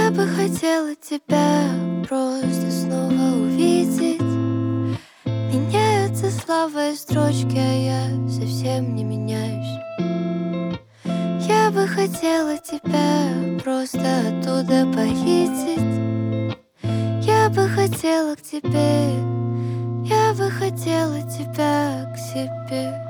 Я бы хотела тебя просто снова увидеть. Меняются слова и строчки, а я совсем не меняюсь. Я бы хотела тебя просто оттуда похитить. Я бы хотела к тебе, я бы хотела тебя к себе.